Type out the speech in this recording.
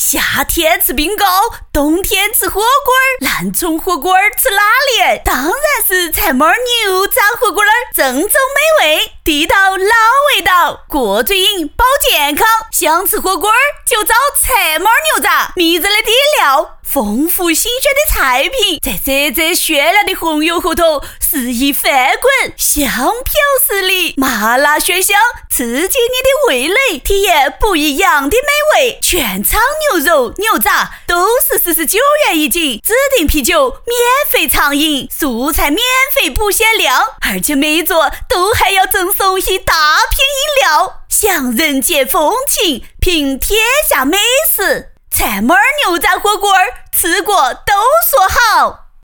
夏天吃冰糕，冬天吃火锅儿，南充火锅儿吃哪里？当然是菜猫牛杂火锅儿，正宗美味，地道老味道，过嘴瘾保健康。想吃火锅儿就找菜猫牛杂，迷人的底料，丰富新鲜的菜品，在热热炫亮的红油后头肆意翻滚，香飘十里，麻辣鲜香，刺激你的味蕾，体验不一样的美味。全场牛肉牛杂都是49元一斤，指定啤酒免费畅饮，素菜免费不限量，而且每一桌都还要赠送一大瓶饮料。享人间风情，品天下美食，菜猫牛杂火锅，吃过都说好。